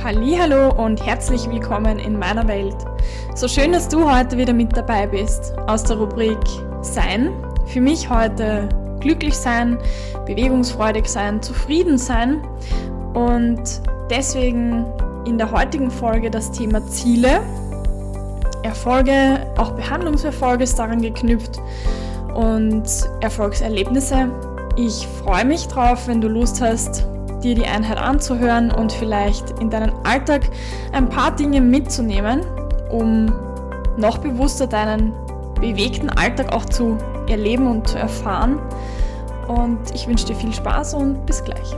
Hallihallo und herzlich willkommen in meiner Welt. So schön, dass du heute wieder mit dabei bist aus der Rubrik Sein. Für mich heute glücklich sein, bewegungsfreudig sein, zufrieden sein und deswegen in der heutigen Folge das Thema Ziele, Erfolge, auch Behandlungserfolge ist daran geknüpft und Erfolgserlebnisse. Ich freue mich drauf, wenn du Lust hast, dir die Einheit anzuhören und vielleicht in deinen Alltag ein paar Dinge mitzunehmen, um noch bewusster deinen bewegten Alltag auch zu erleben und zu erfahren. Und ich wünsche dir viel Spaß und bis gleich.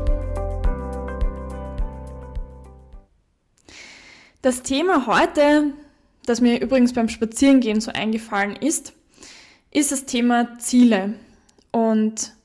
Das Thema heute, das mir übrigens beim Spazierengehen so eingefallen ist das Thema Ziele. Und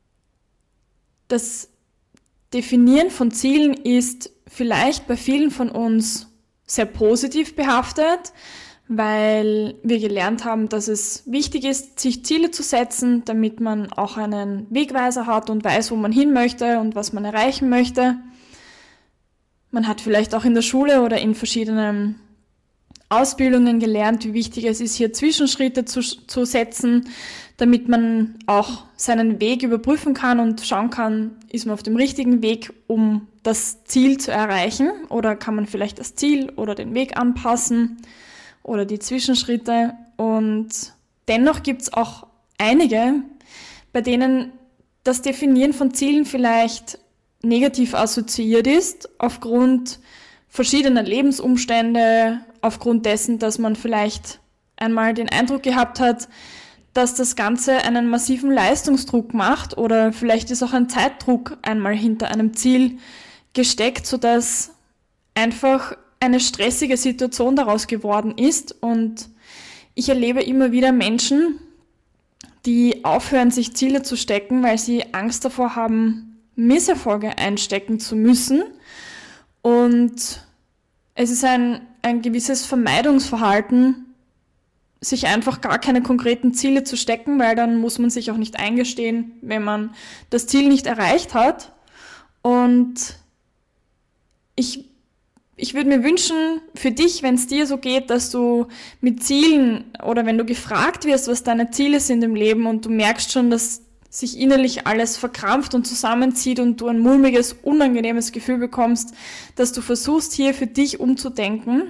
das Definieren von Zielen ist vielleicht bei vielen von uns sehr positiv behaftet, weil wir gelernt haben, dass es wichtig ist, sich Ziele zu setzen, damit man auch einen Wegweiser hat und weiß, wo man hin möchte und was man erreichen möchte. Man hat vielleicht auch in der Schule oder in verschiedenen Ausbildungen gelernt, wie wichtig es ist, hier Zwischenschritte zu setzen, damit man auch seinen Weg überprüfen kann und schauen kann, ist man auf dem richtigen Weg, um das Ziel zu erreichen, oder kann man vielleicht das Ziel oder den Weg anpassen oder die Zwischenschritte. Und dennoch gibt es auch einige, bei denen das Definieren von Zielen vielleicht negativ assoziiert ist, aufgrund verschiedener Lebensumstände, aufgrund dessen, dass man vielleicht einmal den Eindruck gehabt hat, dass das Ganze einen massiven Leistungsdruck macht, oder vielleicht ist auch ein Zeitdruck einmal hinter einem Ziel gesteckt, sodass einfach eine stressige Situation daraus geworden ist. Und ich erlebe immer wieder Menschen, die aufhören, sich Ziele zu stecken, weil sie Angst davor haben, Misserfolge einstecken zu müssen. Und es ist ein gewisses Vermeidungsverhalten, sich einfach gar keine konkreten Ziele zu stecken, weil dann muss man sich auch nicht eingestehen, wenn man das Ziel nicht erreicht hat. Und ich würde mir wünschen für dich, wenn es dir so geht, dass du mit Zielen oder wenn du gefragt wirst, was deine Ziele sind im Leben und du merkst schon, dass sich innerlich alles verkrampft und zusammenzieht und du ein mulmiges, unangenehmes Gefühl bekommst, dass du versuchst, hier für dich umzudenken,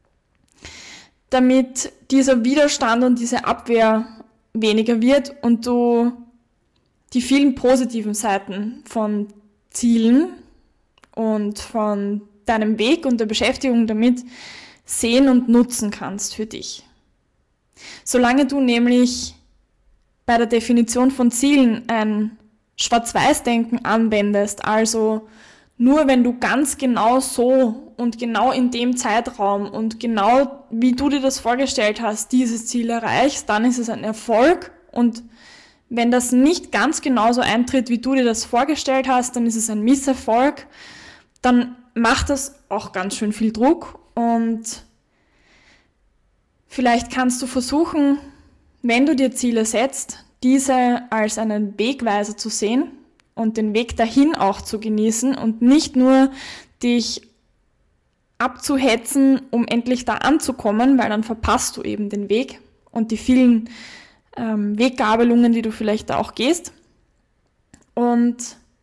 damit dieser Widerstand und diese Abwehr weniger wird und du die vielen positiven Seiten von Zielen und von deinem Weg und der Beschäftigung damit sehen und nutzen kannst für dich. Solange du nämlich bei der Definition von Zielen ein Schwarz-Weiß-Denken anwendest, also nur wenn du ganz genau so und genau in dem Zeitraum und genau wie du dir das vorgestellt hast, dieses Ziel erreichst, dann ist es ein Erfolg. Und wenn das nicht ganz genauso eintritt, wie du dir das vorgestellt hast, dann ist es ein Misserfolg. Dann macht das auch ganz schön viel Druck. Und vielleicht kannst du versuchen, wenn du dir Ziele setzt, diese als einen Wegweiser zu sehen und den Weg dahin auch zu genießen und nicht nur dich abzuhetzen, um endlich da anzukommen, weil dann verpasst du eben den Weg und die vielen Weggabelungen, die du vielleicht da auch gehst. Und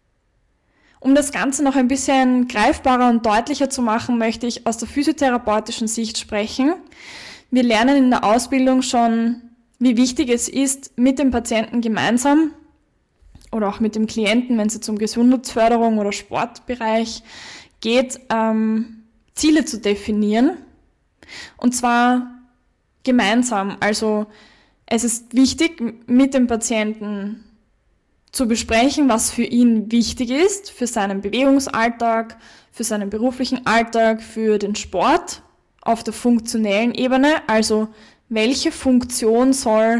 um das Ganze noch ein bisschen greifbarer und deutlicher zu machen, möchte ich aus der physiotherapeutischen Sicht sprechen. Wir lernen in der Ausbildung schon, wie wichtig es ist, mit dem Patienten gemeinsam oder auch mit dem Klienten, wenn es jetzt um Gesundheitsförderung oder Sportbereich geht, Ziele zu definieren. Und zwar gemeinsam. Also es ist wichtig, mit dem Patienten zu besprechen, was für ihn wichtig ist, für seinen Bewegungsalltag, für seinen beruflichen Alltag, für den Sport auf der funktionellen Ebene. Also welche Funktion soll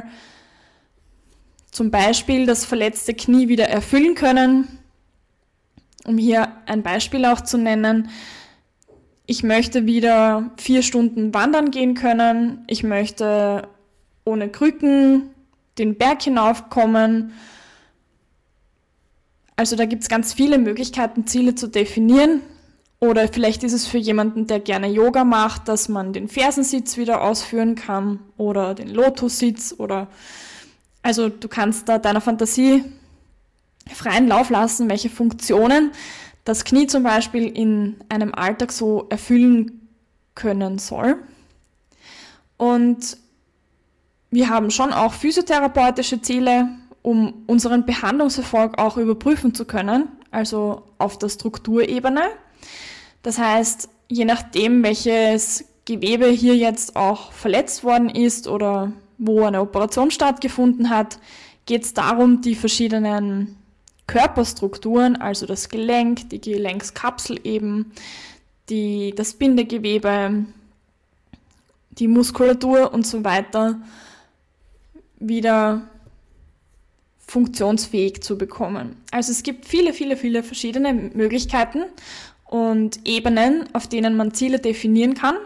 zum Beispiel das verletzte Knie wieder erfüllen können? Um hier ein Beispiel auch zu nennen, ich möchte wieder 4 Stunden wandern gehen können, ich möchte ohne Krücken den Berg hinaufkommen. Also da gibt es ganz viele Möglichkeiten, Ziele zu definieren Oder vielleicht ist es für jemanden, der gerne Yoga macht, dass man den Fersensitz wieder ausführen kann oder den Lotussitz also du kannst da deiner Fantasie freien Lauf lassen, welche Funktionen das Knie zum Beispiel in einem Alltag so erfüllen können soll. Und wir haben schon auch physiotherapeutische Ziele, um unseren Behandlungserfolg auch überprüfen zu können, also auf der Strukturebene. Das heißt, je nachdem, welches Gewebe hier jetzt auch verletzt worden ist oder wo eine Operation stattgefunden hat, geht es darum, die verschiedenen Körperstrukturen, also das Gelenk, die Gelenkskapsel eben, das Bindegewebe, die Muskulatur und so weiter wieder funktionsfähig zu bekommen. Also es gibt viele, viele, viele verschiedene Möglichkeiten und Ebenen, auf denen man Ziele definieren kann.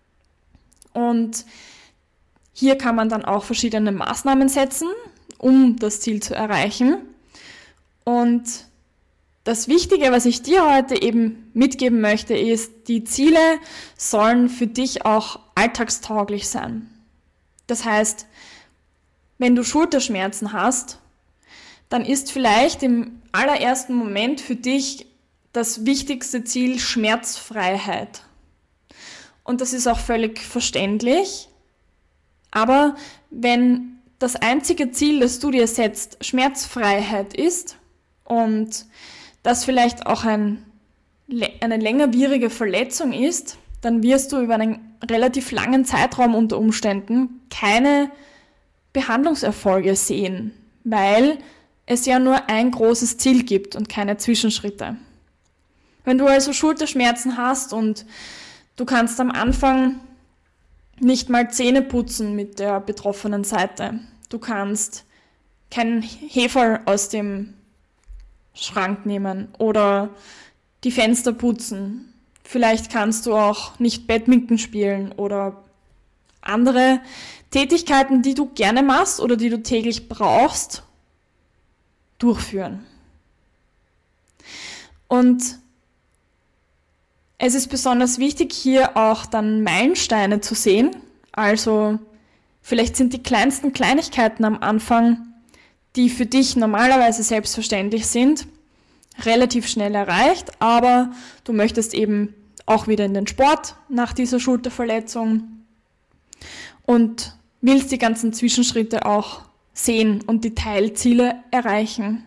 Und hier kann man dann auch verschiedene Maßnahmen setzen, um das Ziel zu erreichen. Und das Wichtige, was ich dir heute eben mitgeben möchte, ist, die Ziele sollen für dich auch alltagstauglich sein. Das heißt, wenn du Schulterschmerzen hast, dann ist vielleicht im allerersten Moment für dich das wichtigste Ziel Schmerzfreiheit. Und das ist auch völlig verständlich. Aber wenn das einzige Ziel, das du dir setzt, Schmerzfreiheit ist und das vielleicht auch eine längerwierige Verletzung ist, dann wirst du über einen relativ langen Zeitraum unter Umständen keine Behandlungserfolge sehen, weil es ja nur ein großes Ziel gibt und keine Zwischenschritte. Wenn du also Schulterschmerzen hast und du kannst am Anfang nicht mal Zähne putzen mit der betroffenen Seite, du kannst keinen Heferl aus dem Schrank nehmen oder die Fenster putzen, vielleicht kannst du auch nicht Badminton spielen oder andere Tätigkeiten, die du gerne machst oder die du täglich brauchst, durchführen. Und es ist besonders wichtig, hier auch dann Meilensteine zu sehen. Also vielleicht sind die kleinsten Kleinigkeiten am Anfang, die für dich normalerweise selbstverständlich sind, relativ schnell erreicht, aber du möchtest eben auch wieder in den Sport nach dieser Schulterverletzung und willst die ganzen Zwischenschritte auch sehen und die Teilziele erreichen.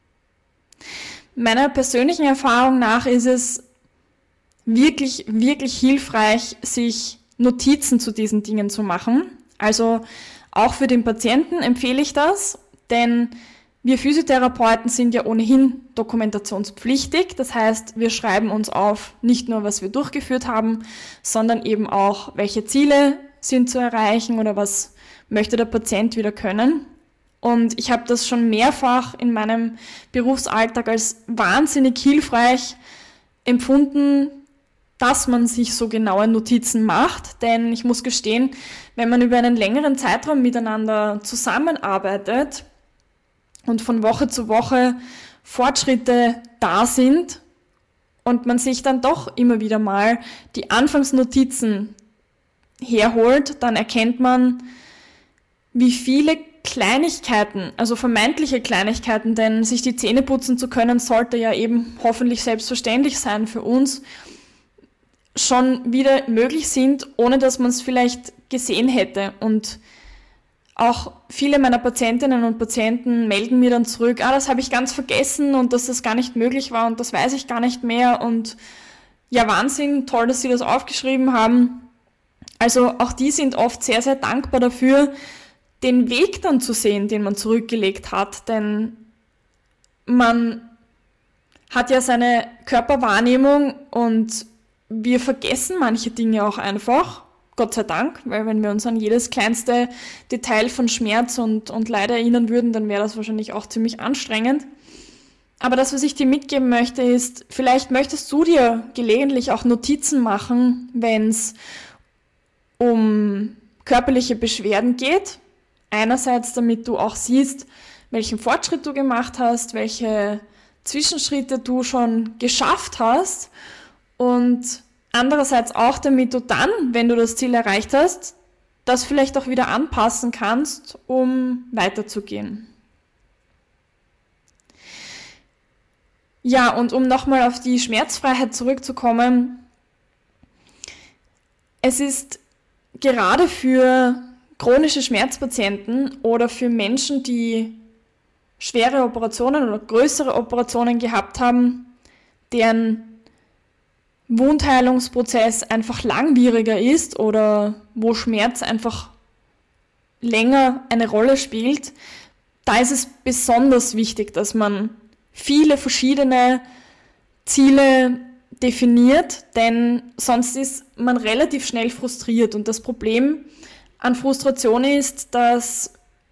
Meiner persönlichen Erfahrung nach ist es wirklich, wirklich hilfreich, sich Notizen zu diesen Dingen zu machen. Also auch für den Patienten empfehle ich das, denn wir Physiotherapeuten sind ja ohnehin dokumentationspflichtig. Das heißt, wir schreiben uns auf, nicht nur, was wir durchgeführt haben, sondern eben auch, welche Ziele sind zu erreichen oder was möchte der Patient wieder können. Und ich habe das schon mehrfach in meinem Berufsalltag als wahnsinnig hilfreich empfunden, dass man sich so genaue Notizen macht. Denn ich muss gestehen, wenn man über einen längeren Zeitraum miteinander zusammenarbeitet und von Woche zu Woche Fortschritte da sind und man sich dann doch immer wieder mal die Anfangsnotizen herholt, dann erkennt man, wie viele Kleinigkeiten, also vermeintliche Kleinigkeiten, denn sich die Zähne putzen zu können, sollte ja eben hoffentlich selbstverständlich sein für uns, schon wieder möglich sind, ohne dass man es vielleicht gesehen hätte. Und auch viele meiner Patientinnen und Patienten melden mir dann zurück, das habe ich ganz vergessen und dass das gar nicht möglich war und das weiß ich gar nicht mehr und ja, Wahnsinn, toll, dass Sie das aufgeschrieben haben. Also auch die sind oft sehr, sehr dankbar dafür, den Weg dann zu sehen, den man zurückgelegt hat, denn man hat ja seine Körperwahrnehmung und wir vergessen manche Dinge auch einfach, Gott sei Dank, weil wenn wir uns an jedes kleinste Detail von Schmerz und Leid erinnern würden, dann wäre das wahrscheinlich auch ziemlich anstrengend. Aber das, was ich dir mitgeben möchte, ist, vielleicht möchtest du dir gelegentlich auch Notizen machen, wenn es um körperliche Beschwerden geht. Einerseits, damit du auch siehst, welchen Fortschritt du gemacht hast, welche Zwischenschritte du schon geschafft hast Und andererseits auch, damit du dann, wenn du das Ziel erreicht hast, das vielleicht auch wieder anpassen kannst, um weiterzugehen. Ja, und um nochmal auf die Schmerzfreiheit zurückzukommen, es ist gerade für chronische Schmerzpatienten oder für Menschen, die schwere Operationen oder größere Operationen gehabt haben, deren Wundheilungsprozess einfach langwieriger ist oder wo Schmerz einfach länger eine Rolle spielt, da ist es besonders wichtig, dass man viele verschiedene Ziele definiert, denn sonst ist man relativ schnell frustriert. Und das Problem an Frustration ist, dass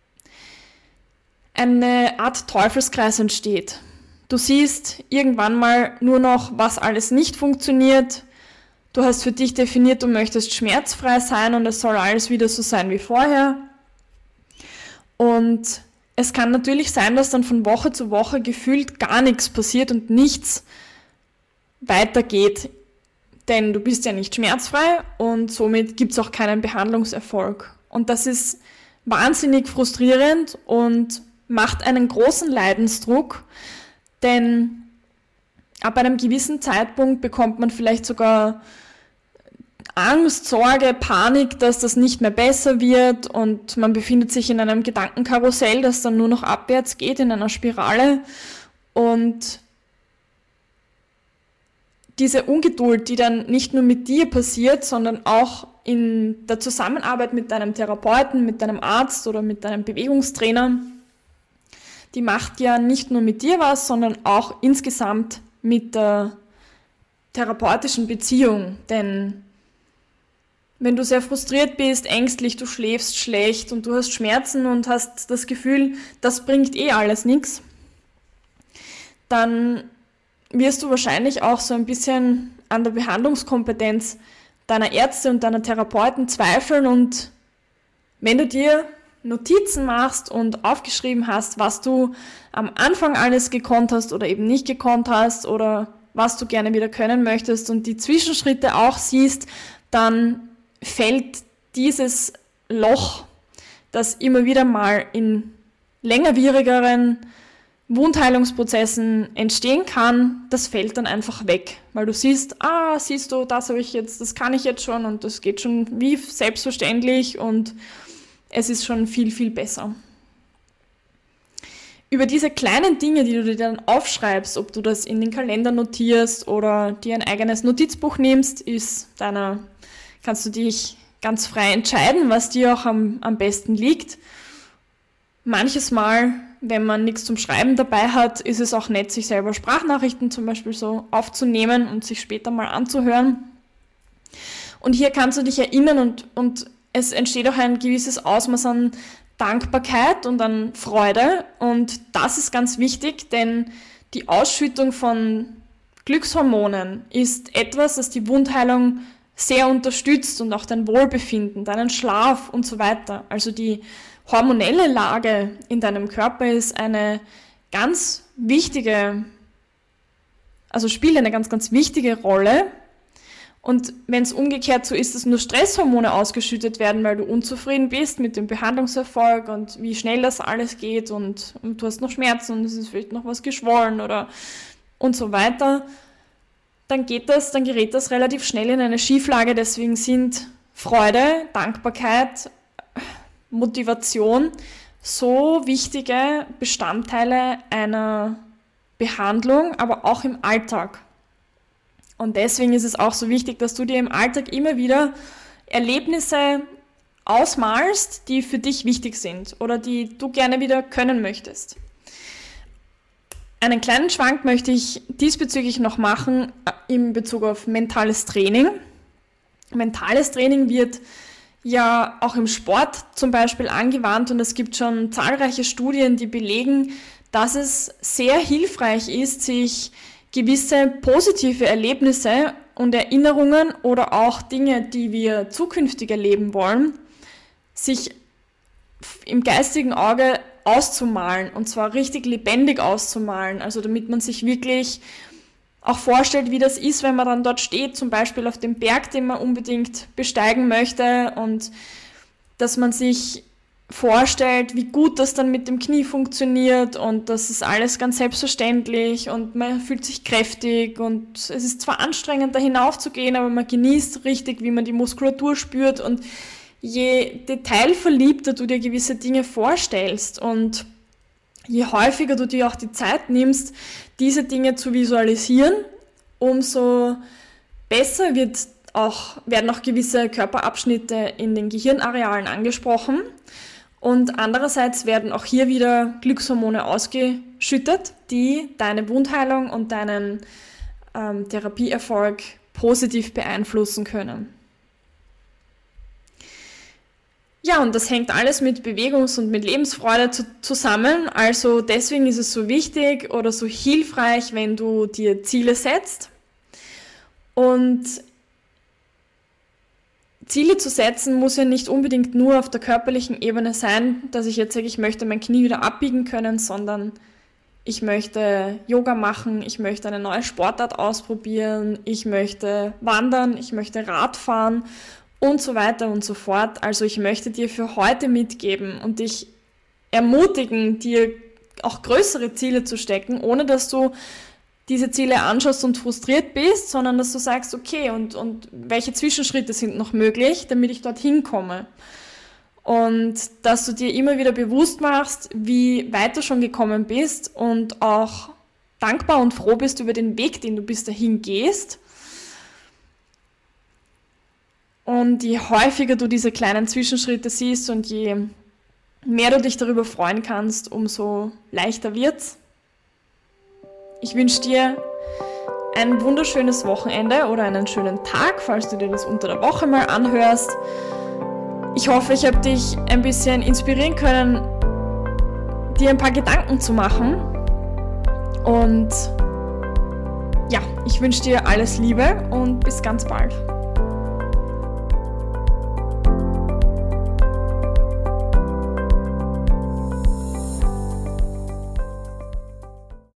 eine Art Teufelskreis entsteht. Du siehst irgendwann mal nur noch, was alles nicht funktioniert. Du hast für dich definiert, du möchtest schmerzfrei sein und es soll alles wieder so sein wie vorher. Und es kann natürlich sein, dass dann von Woche zu Woche gefühlt gar nichts passiert und nichts weitergeht. Denn du bist ja nicht schmerzfrei und somit gibt es auch keinen Behandlungserfolg. Und das ist wahnsinnig frustrierend und macht einen großen Leidensdruck, denn ab einem gewissen Zeitpunkt bekommt man vielleicht sogar Angst, Sorge, Panik, dass das nicht mehr besser wird und man befindet sich in einem Gedankenkarussell, das dann nur noch abwärts geht, in einer Spirale. Und diese Ungeduld, die dann nicht nur mit dir passiert, sondern auch in der Zusammenarbeit mit deinem Therapeuten, mit deinem Arzt oder mit deinem Bewegungstrainer, die macht ja nicht nur mit dir was, sondern auch insgesamt mit der therapeutischen Beziehung. Denn wenn du sehr frustriert bist, ängstlich, du schläfst schlecht und du hast Schmerzen und hast das Gefühl, das bringt eh alles nichts, dann wirst du wahrscheinlich auch so ein bisschen an der Behandlungskompetenz deiner Ärzte und deiner Therapeuten zweifeln. Und wenn du dir Notizen machst und aufgeschrieben hast, was du am Anfang alles gekonnt hast oder eben nicht gekonnt hast oder was du gerne wieder können möchtest und die Zwischenschritte auch siehst, dann fällt dieses Loch, das immer wieder mal in längerwierigeren Wundheilungsprozessen entstehen kann, das fällt dann einfach weg, weil du siehst, siehst du, das habe ich jetzt, das kann ich jetzt schon und das geht schon wie selbstverständlich und es ist schon viel, viel besser. Über diese kleinen Dinge, die du dir dann aufschreibst, ob du das in den Kalender notierst oder dir ein eigenes Notizbuch nimmst, kannst du dich ganz frei entscheiden, was dir auch am besten liegt. Manches Mal, wenn man nichts zum Schreiben dabei hat, ist es auch nett, sich selber Sprachnachrichten zum Beispiel so aufzunehmen und sich später mal anzuhören. Und hier kannst du dich erinnern und es entsteht auch ein gewisses Ausmaß an Dankbarkeit und an Freude. Und das ist ganz wichtig, denn die Ausschüttung von Glückshormonen ist etwas, das die Wundheilung sehr unterstützt und auch dein Wohlbefinden, deinen Schlaf und so weiter. Also die hormonelle Lage in deinem Körper ist eine ganz wichtige, also spielt eine ganz, ganz wichtige Rolle. Und wenn es umgekehrt so ist, dass nur Stresshormone ausgeschüttet werden, weil du unzufrieden bist mit dem Behandlungserfolg und wie schnell das alles geht und du hast noch Schmerzen und es ist vielleicht noch was geschwollen oder und so weiter, dann gerät das relativ schnell in eine Schieflage. Deswegen sind Freude, Dankbarkeit, Motivation so wichtige Bestandteile einer Behandlung, aber auch im Alltag. Und deswegen ist es auch so wichtig, dass du dir im Alltag immer wieder Erlebnisse ausmalst, die für dich wichtig sind oder die du gerne wieder können möchtest. Einen kleinen Schwank möchte ich diesbezüglich noch machen in Bezug auf mentales Training. Mentales Training wird ja auch im Sport zum Beispiel angewandt und es gibt schon zahlreiche Studien, die belegen, dass es sehr hilfreich ist, sich gewisse positive Erlebnisse und Erinnerungen oder auch Dinge, die wir zukünftig erleben wollen, sich im geistigen Auge auszumalen und zwar richtig lebendig auszumalen, also damit man sich wirklich auch vorstellt, wie das ist, wenn man dann dort steht, zum Beispiel auf dem Berg, den man unbedingt besteigen möchte, und dass man sich vorstellt, wie gut das dann mit dem Knie funktioniert, und das ist alles ganz selbstverständlich und man fühlt sich kräftig und es ist zwar anstrengend, da hinaufzugehen, aber man genießt richtig, wie man die Muskulatur spürt, und je detailverliebter du dir gewisse Dinge vorstellst und je häufiger du dir auch die Zeit nimmst, diese Dinge zu visualisieren, umso besser werden auch gewisse Körperabschnitte in den Gehirnarealen angesprochen. Und andererseits werden auch hier wieder Glückshormone ausgeschüttet, die deine Wundheilung und deinen Therapieerfolg positiv beeinflussen können. Ja, und das hängt alles mit Bewegungs- und mit Lebensfreude zusammen. Also deswegen ist es so wichtig oder so hilfreich, wenn du dir Ziele setzt. Und Ziele zu setzen muss ja nicht unbedingt nur auf der körperlichen Ebene sein, dass ich jetzt sage, ich möchte mein Knie wieder abbiegen können, sondern ich möchte Yoga machen, ich möchte eine neue Sportart ausprobieren, ich möchte wandern, ich möchte Radfahren und so weiter und so fort. Also ich möchte dir für heute mitgeben und dich ermutigen, dir auch größere Ziele zu stecken, ohne dass du diese Ziele anschaust und frustriert bist, sondern dass du sagst, okay, und welche Zwischenschritte sind noch möglich, damit ich dorthin komme. Und dass du dir immer wieder bewusst machst, wie weit du schon gekommen bist und auch dankbar und froh bist über den Weg, den du bis dahin gehst. Und je häufiger du diese kleinen Zwischenschritte siehst und je mehr du dich darüber freuen kannst, umso leichter wird's. Ich wünsche dir ein wunderschönes Wochenende oder einen schönen Tag, falls du dir das unter der Woche mal anhörst. Ich hoffe, ich habe dich ein bisschen inspirieren können, dir ein paar Gedanken zu machen. Und ja, ich wünsche dir alles Liebe und bis ganz bald.